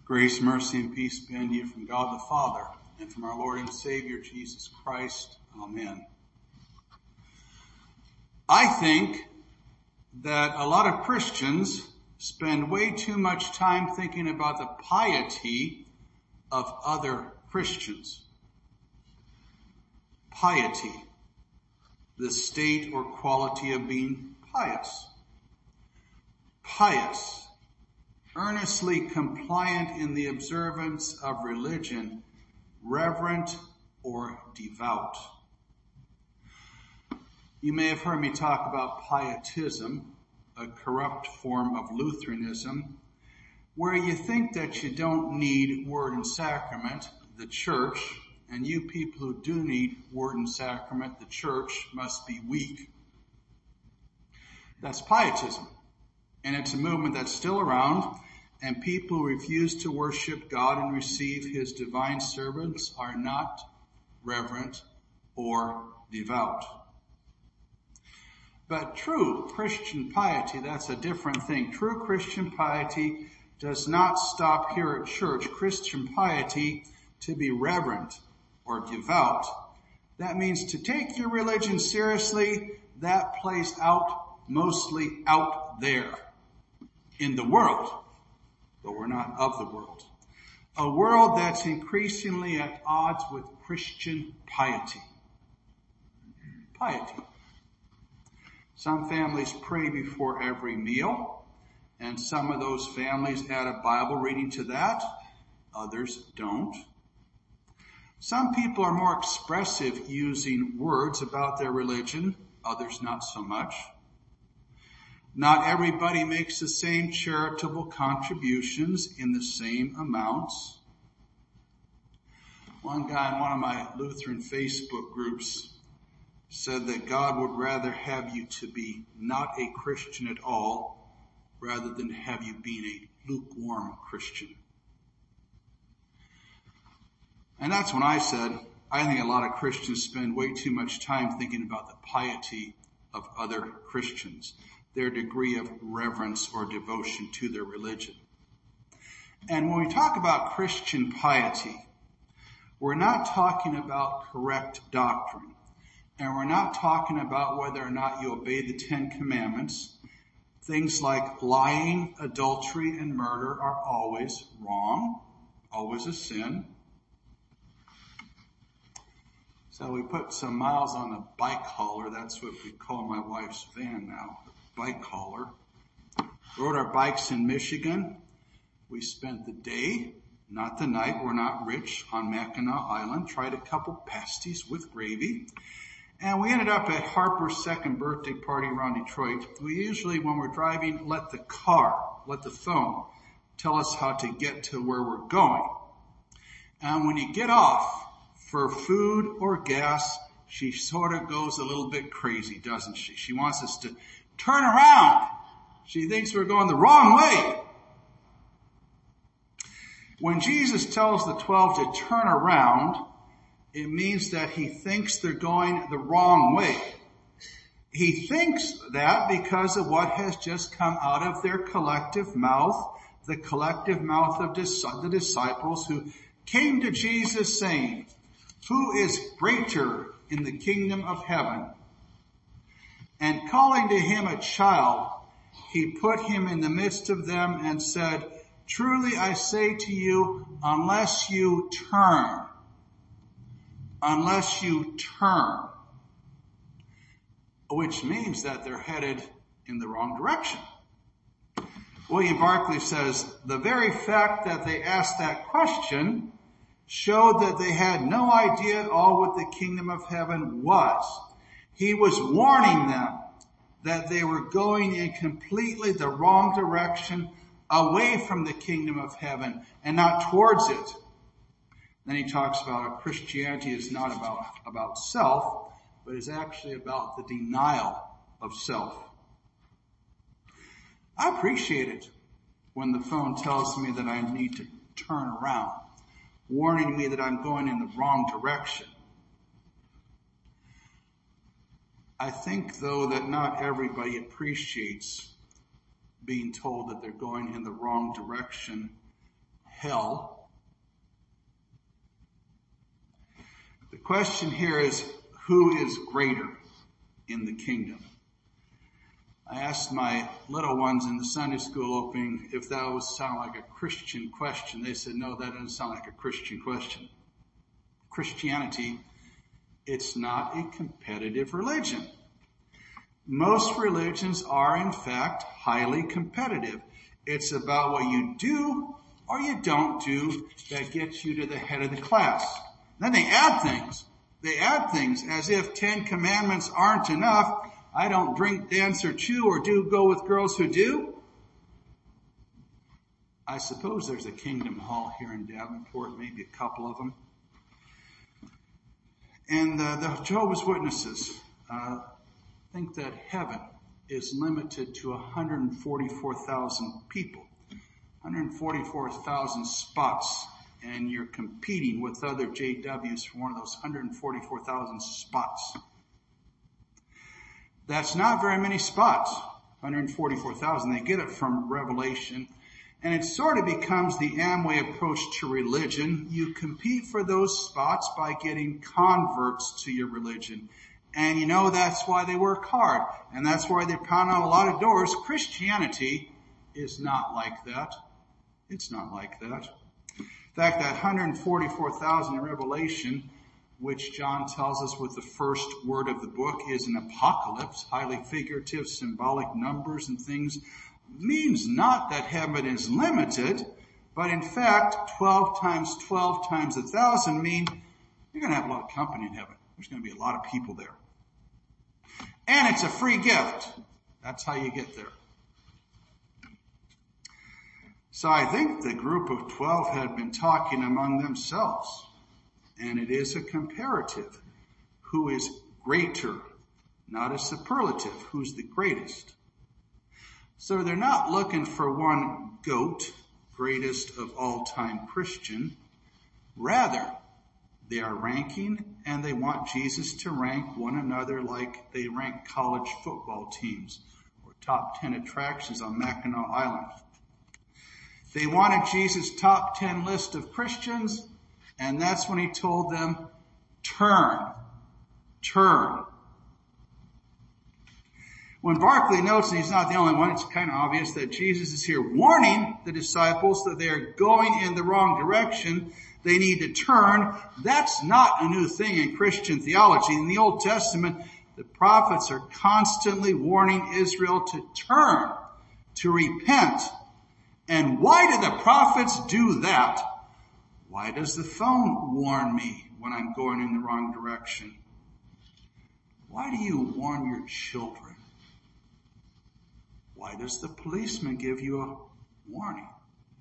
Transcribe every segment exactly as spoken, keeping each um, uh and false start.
Grace, mercy, and peace be unto you from God the Father and from our Lord and Savior Jesus Christ. Amen. I think that a lot of Christians spend way too much time thinking about the piety of other Christians. Piety, the state or quality of being pious. Pious, earnestly compliant in the observance of religion, reverent or devout. You may have heard me talk about pietism, a corrupt form of Lutheranism, where you think that you don't need word and sacrament, the church, and you people who do need word and sacrament, the church, must be weak. That's pietism. And it's a movement that's still around, and people who refuse to worship God and receive his divine servants are not reverent or devout. But true Christian piety, that's a different thing. True Christian piety does not stop here at church. Christian piety, to be reverent or devout, that means to take your religion seriously. That plays out mostly out there in the world, but we're not of the world. A world that's increasingly at odds with Christian piety. Piety. Some families pray before every meal, and some of those families add a Bible reading to that. Others don't. Some people are more expressive using words about their religion, others not so much. Not everybody makes the same charitable contributions in the same amounts. One guy in one of my Lutheran Facebook groups said that God would rather have you to be not a Christian at all rather than have you being a lukewarm Christian. And that's when I said, I think a lot of Christians spend way too much time thinking about the piety of other Christians, their degree of reverence or devotion to their religion. And when we talk about Christian piety, we're not talking about correct doctrine. And we're not talking about whether or not you obey the Ten Commandments. Things like lying, adultery, and murder are always wrong, always a sin. So we put some miles on the bike hauler. That's what we call my wife's van now, the bike hauler. Rode our bikes in Michigan. We spent the day, not the night, we're not rich, on Mackinac Island. Tried a couple pasties with gravy. And we ended up at Harper's second birthday party around Detroit. We usually, when we're driving, let the car, let the phone tell us how to get to where we're going. And when you get off for food or gas, she sort of goes a little bit crazy, doesn't she? She wants us to turn around. She thinks we're going the wrong way. When Jesus tells the twelve to turn around, it means that he thinks they're going the wrong way. He thinks that because of what has just come out of their collective mouth, the collective mouth of the disciples who came to Jesus saying, "Who is greater in the kingdom of heaven?" And calling to him a child, he put him in the midst of them and said, "Truly I say to you, unless you turn, unless you turn," which means that they're headed in the wrong direction. William Barclay says, the very fact that they asked that question showed that they had no idea at all what the kingdom of heaven was. He was warning them that they were going in completely the wrong direction, away from the kingdom of heaven and not towards it. Then he talks about how Christianity is not about, about self, but is actually about the denial of self. I appreciate it when the phone tells me that I need to turn around, warning me that I'm going in the wrong direction. I think, though, that not everybody appreciates being told that they're going in the wrong direction hell. The question here is, who is greater in the kingdom? I asked my little ones in the Sunday school opening if that would sound like a Christian question. They said, no, that doesn't sound like a Christian question. Christianity, it's not a competitive religion. Most religions are, in fact, highly competitive. It's about what you do or you don't do that gets you to the head of the class. Then they add things. They add things as if Ten Commandments aren't enough. I don't drink, dance, or chew, or do go with girls who do. I suppose there's a Kingdom Hall here in Davenport, maybe a couple of them. And uh, the Jehovah's Witnesses uh, think that heaven is limited to one hundred forty-four thousand people, one hundred forty-four thousand spots, and you're competing with other J Ws for one of those one hundred forty-four thousand spots. That's not very many spots, one hundred forty-four thousand. They get it from Revelation. And it sort of becomes the Amway approach to religion. You compete for those spots by getting converts to your religion. And you know that's why they work hard. And that's why they pound on a lot of doors. Christianity is not like that. It's not like that. In fact, that one hundred forty-four thousand in Revelation, which John tells us with the first word of the book, is an apocalypse, highly figurative, symbolic numbers and things, means not that heaven is limited, but in fact, twelve times twelve times a thousand mean you're going to have a lot of company in heaven. There's going to be a lot of people there. And it's a free gift. That's how you get there. So I think the group of twelve had been talking among themselves. And it is a comparative. Who is greater? Not a superlative. Who's the greatest? So they're not looking for one goat, greatest of all time Christian. Rather, they are ranking, and they want Jesus to rank one another like they rank college football teams or top ten attractions on Mackinac Island. They wanted Jesus' top ten list of Christians, and that's when he told them, turn, turn. When Barclay notes, and he's not the only one, it's kind of obvious that Jesus is here warning the disciples that they are going in the wrong direction. They need to turn. That's not a new thing in Christian theology. In the Old Testament, the prophets are constantly warning Israel to turn, to repent. And why do the prophets do that? Why does the phone warn me when I'm going in the wrong direction? Why do you warn your children? Why does the policeman give you a warning?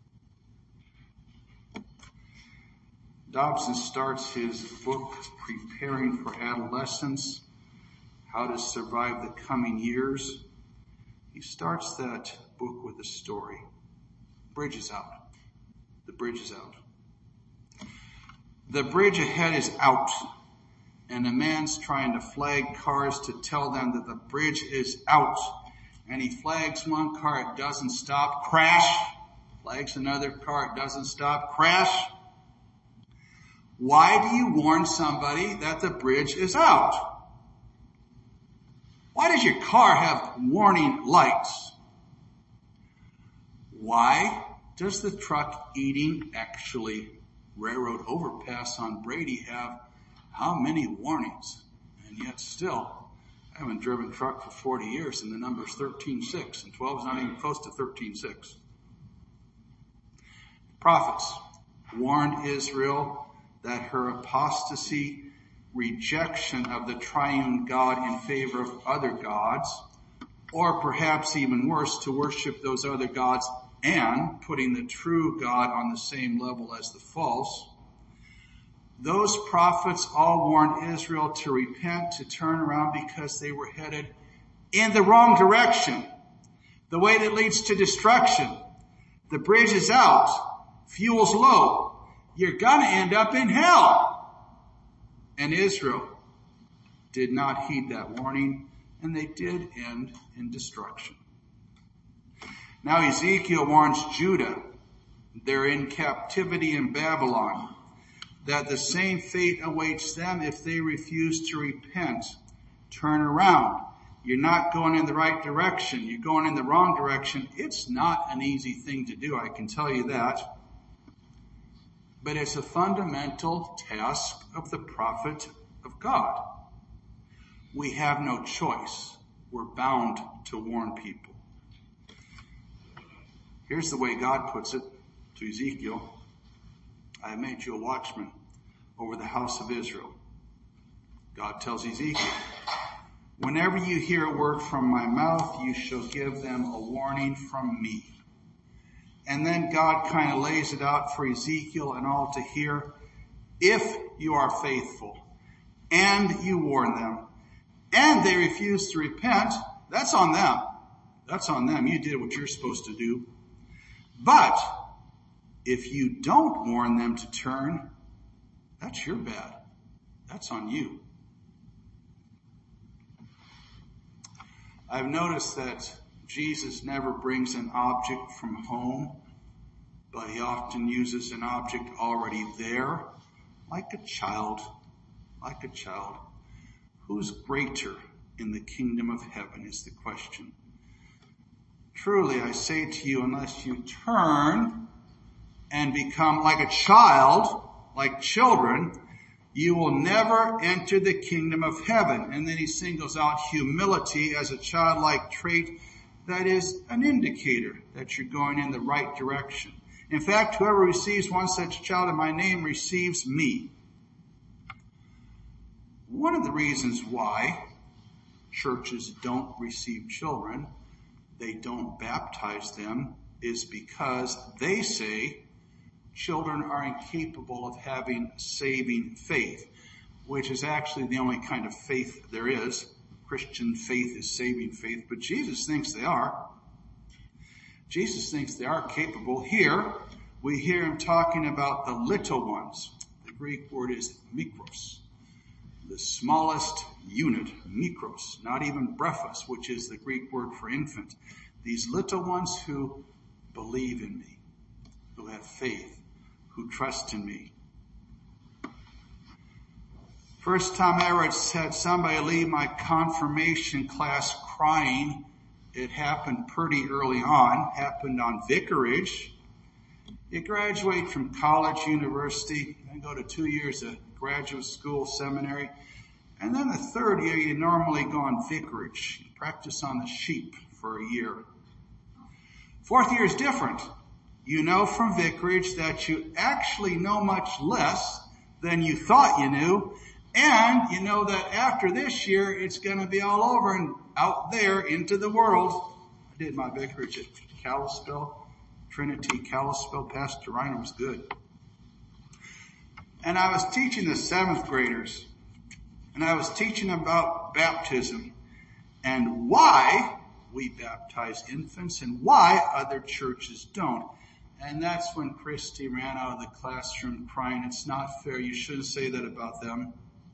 Dobson starts his book, Preparing for Adolescence, How to Survive the Coming Years. He starts that book with a story. Bridge is out. The bridge is out. The bridge ahead is out, and a man's trying to flag cars to tell them that the bridge is out. And he flags one car, it doesn't stop, crash. Flags another car, it doesn't stop, crash. Why do you warn somebody that the bridge is out? Why does your car have warning lights? Why does the truck eating actually railroad overpass on Brady have how many warnings? And yet still, I haven't driven a truck for forty years, and the number's thirteen six, and twelve is not even close to thirteen six. Prophets warned Israel that her apostasy, rejection of the triune God in favor of other gods, or perhaps even worse, to worship those other gods and putting the true God on the same level as the false. Those prophets all warned Israel to repent, to turn around, because they were headed in the wrong direction, the way that leads to destruction. The bridge is out, fuel's low. You're going to end up in hell. And Israel did not heed that warning, and they did end in destruction. Now Ezekiel warns Judah They're in captivity in Babylon, that the same fate awaits them if they refuse to repent. Turn around. You're not going in the right direction. You're going in the wrong direction. It's not an easy thing to do, I can tell you that. But it's a fundamental task of the prophet of God. We have no choice. We're bound to warn people. Here's the way God puts it to Ezekiel. I have made you a watchman over the house of Israel. God tells Ezekiel, whenever you hear a word from my mouth, you shall give them a warning from me. And then God kind of lays it out for Ezekiel and all to hear. If you are faithful and you warn them and they refuse to repent, that's on them. That's on them. You did what you're supposed to do. But if you don't warn them to turn, that's your bad. That's on you. I've noticed that Jesus never brings an object from home, but he often uses an object already there, like a child, like a child. Who's greater in the kingdom of heaven is the question. Truly, I say to you, unless you turn and become like a child, like children, you will never enter the kingdom of heaven. And then he singles out humility as a childlike trait that is an indicator that you're going in the right direction. In fact, whoever receives one such child in my name receives me. One of the reasons why churches don't receive children, they don't baptize them, is because they say children are incapable of having saving faith, which is actually the only kind of faith there is. Christian faith is saving faith, but Jesus thinks they are. Jesus thinks they are capable. Here, we hear him talking about the little ones. The Greek word is mikros, the smallest unit, mikros, not even brephos, which is the Greek word for infant. These little ones who believe in me, who have faith, who trust in me. First time I ever had somebody leave my confirmation class crying, it happened pretty early on, happened on vicarage. You graduate from college, university, then go to two years of graduate school, seminary, and then the third year you normally go on vicarage, practice on the sheep for a year. Fourth year is different. You know from vicarage that you actually know much less than you thought you knew, and you know that after this year, it's going to be all over and out there into the world. I did my vicarage at Kalispell, Trinity Kalispell. Pastor Reiner was good. And I was teaching the seventh graders, and I was teaching about baptism and why we baptize infants and why other churches don't. And that's when Christy ran out of the classroom crying, "It's not fair. You shouldn't say that about them."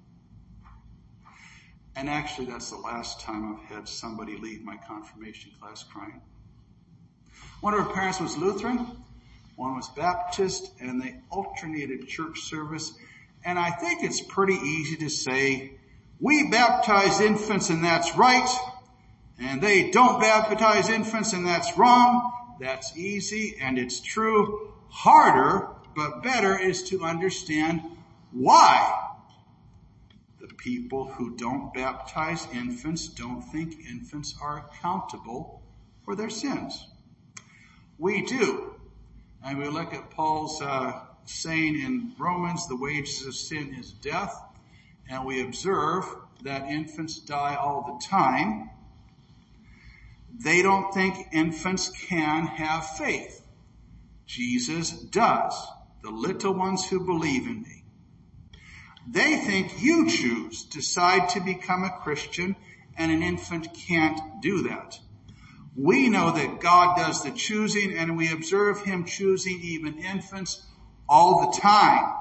And actually, that's the last time I've had somebody leave my confirmation class crying. One of her parents was Lutheran, one was Baptist, and they alternated church service. And I think it's pretty easy to say, we baptize infants and that's right, and they don't baptize infants and that's wrong. That's easy and it's true. Harder, but better, is to understand why the people who don't baptize infants don't think infants are accountable for their sins. We do. And we look at Paul's uh, saying in Romans, the wages of sin is death. And we observe that infants die all the time. They don't think infants can have faith. Jesus does. The little ones who believe in me. They think you choose, decide to become a Christian, and an infant can't do that. We know that God does the choosing, and we observe him choosing even infants all the time.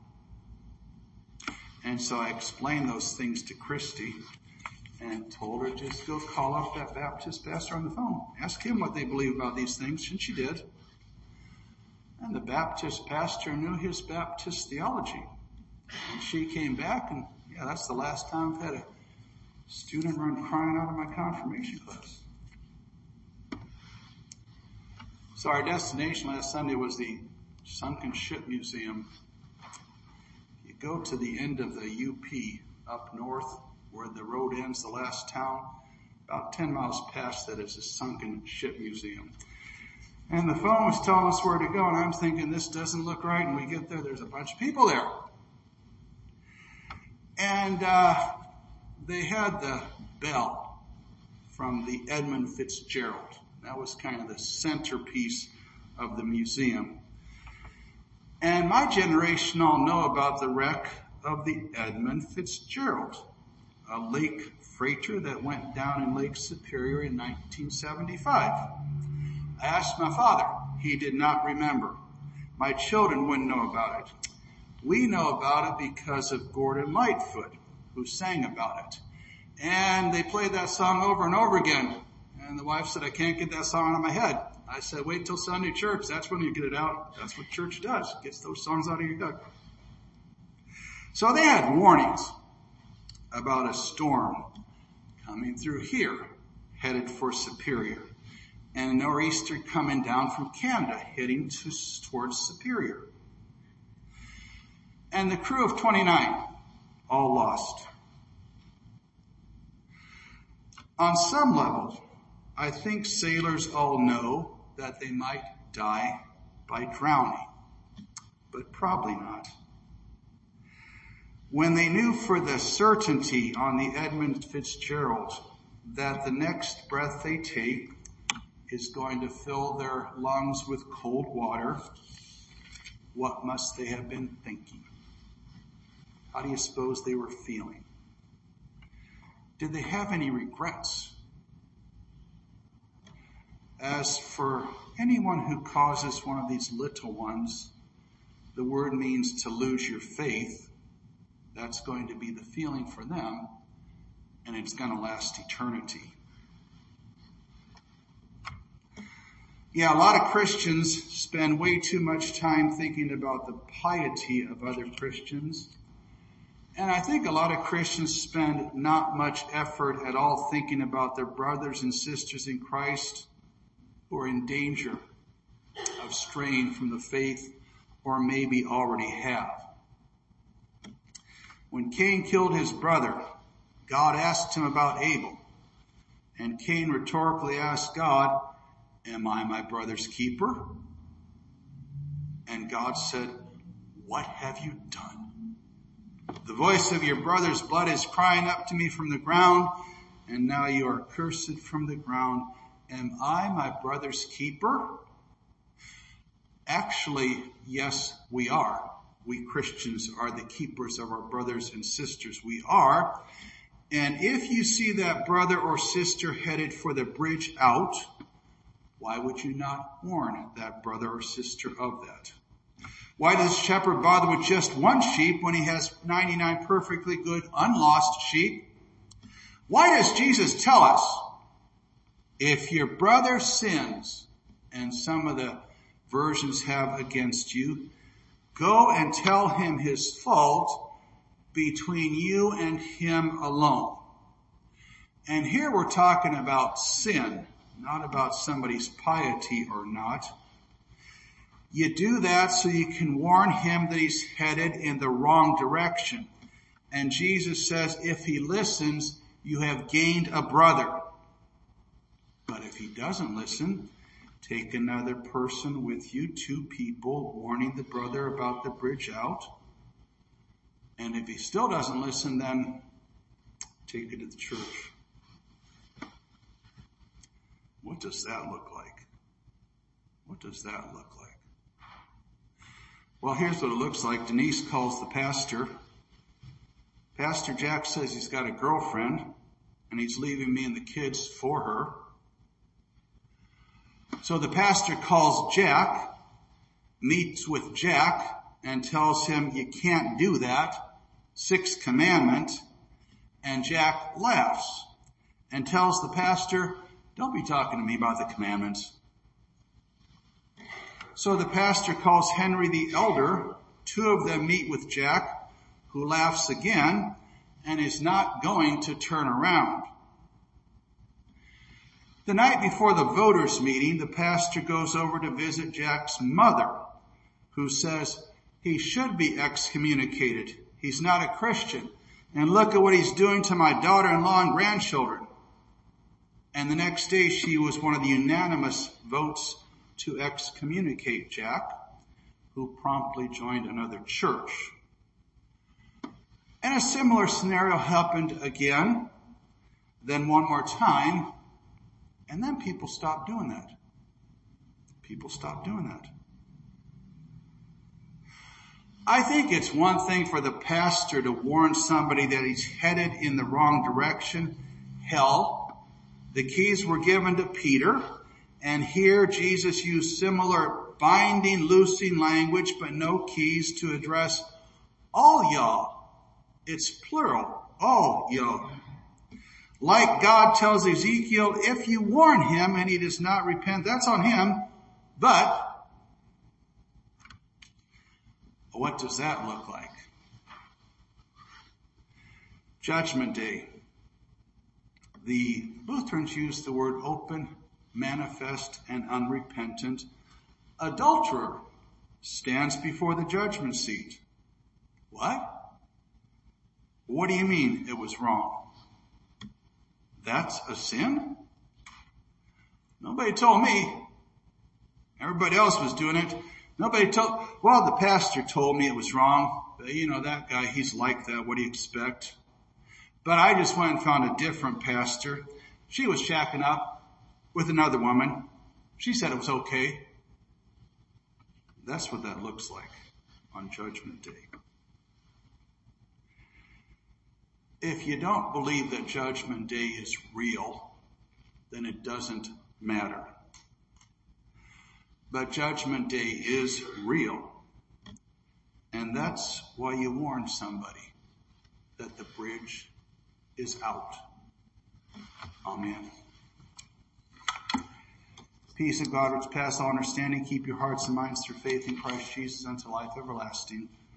And so I explained those things to Christy and told her, just go call up that Baptist pastor on the phone. Ask him what they believe about these things, and she did. And the Baptist pastor knew his Baptist theology. And she came back and, yeah, that's the last time I've had a student run crying out of my confirmation class. So our destination last Sunday was the Sunken Ship Museum. You go to the end of the U P up north where the road ends, the last town. About ten miles past that is a Sunken Ship Museum. And the phone was telling us where to go, and I'm thinking, this doesn't look right. And we get there, there's a bunch of people there. And uh, they had the bell from the Edmund Fitzgerald. That was kind of the centerpiece of the museum. And my generation all know about the wreck of the Edmund Fitzgerald, a lake freighter that went down in Lake Superior in nineteen seventy-five. I asked my father. He did not remember. My children wouldn't know about it. We know about it because of Gordon Lightfoot, who sang about it. And they played that song over and over again. And the wife said, I can't get that song out of my head. I said, wait till Sunday church. That's when you get it out. That's what church does. It gets those songs out of your head. So they had warnings about a storm coming through here, headed for Superior. And a nor'easter coming down from Canada, heading to, towards Superior. And the crew of twenty-nine, all lost. On some level, I think sailors all know that they might die by drowning, but probably not. When they knew for the certainty on the Edmund Fitzgerald that the next breath they take is going to fill their lungs with cold water, what must they have been thinking? How do you suppose they were feeling? Did they have any regrets? As for anyone who causes one of these little ones, the word means to lose your faith. That's going to be the feeling for them, and it's going to last eternity. Yeah, a lot of Christians spend way too much time thinking about the piety of other Christians. And I think a lot of Christians spend not much effort at all thinking about their brothers and sisters in Christ who are in danger of straying from the faith or maybe already have. When Cain killed his brother, God asked him about Abel. And Cain rhetorically asked God, am I my brother's keeper? And God said, what have you done? The voice of your brother's blood is crying up to me from the ground, and now you are cursed from the ground. Am I my brother's keeper? Actually, yes, we are. We Christians are the keepers of our brothers and sisters. We are. And if you see that brother or sister headed for the bridge out, why would you not warn that brother or sister of that? Why does a shepherd bother with just one sheep when he has ninety-nine perfectly good, unlost sheep? Why does Jesus tell us, if your brother sins, and some of the versions have against you, go and tell him his fault between you and him alone. And here we're talking about sin, not about somebody's piety or not. You do that so you can warn him that he's headed in the wrong direction. And Jesus says, if he listens, you have gained a brother. But if he doesn't listen, take another person with you, two people, warning the brother about the bridge out. And if he still doesn't listen, then take it to the church. What does that look like? What does that look like? Well, here's what it looks like. Denise calls the pastor. Pastor Jack says he's got a girlfriend, and he's leaving me and the kids for her. So the pastor calls Jack, meets with Jack, and tells him, you can't do that. Sixth commandment. And Jack laughs and tells the pastor, don't be talking to me about the commandments. So the pastor calls Henry the elder. Two of them meet with Jack, who laughs again and is not going to turn around. The night before the voters' meeting, the pastor goes over to visit Jack's mother, who says he should be excommunicated. He's not a Christian. And look at what he's doing to my daughter-in-law and grandchildren. And the next day, she was one of the unanimous votes to excommunicate Jack, who promptly joined another church. And a similar scenario happened again, then one more time, and then people stopped doing that. People stopped doing that. I think it's one thing for the pastor to warn somebody that he's headed in the wrong direction. Hell, the keys were given to Peter, and here Jesus used similar binding, loosing language, but no keys to address all y'all. It's plural, all y'all. Like God tells Ezekiel, if you warn him and he does not repent, that's on him. But what does that look like? Judgment Day. The Lutherans use the word open, manifest, and unrepentant. Adulterer stands before the judgment seat. What? What do you mean it was wrong? That's a sin? Nobody told me. Everybody else was doing it. Nobody told, well, the pastor told me it was wrong. But, you know, that guy, he's like that. What do you expect? But I just went and found a different pastor. She was shacking up with another woman. She said it was okay. That's what that looks like on Judgment Day. If you don't believe that Judgment Day is real, then it doesn't matter. But Judgment Day is real. And that's why you warn somebody that the bridge is out. Amen. Peace of God which passes all understanding, keep your hearts and minds through faith in Christ Jesus unto life everlasting.